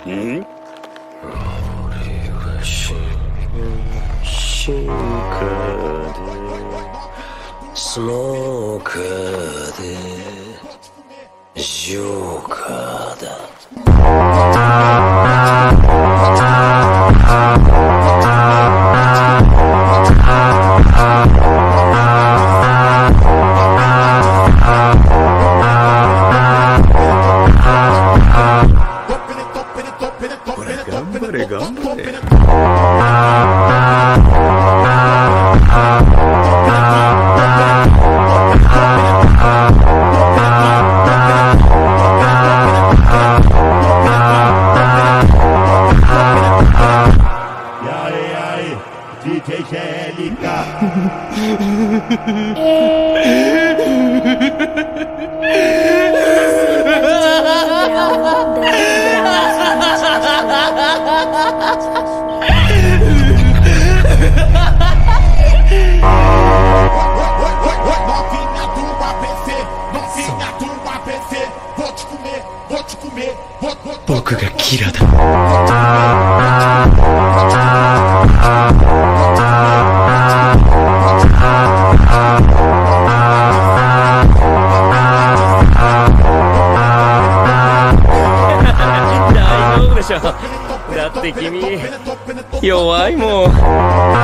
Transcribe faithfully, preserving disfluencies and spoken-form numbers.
ん？俺は進進化でスモーカーでジョーカーだ。頑張れ頑張れ。 やれやれ ディージェー ジェリカ僕がキラだ。大丈夫でしょ。だって君弱いもん。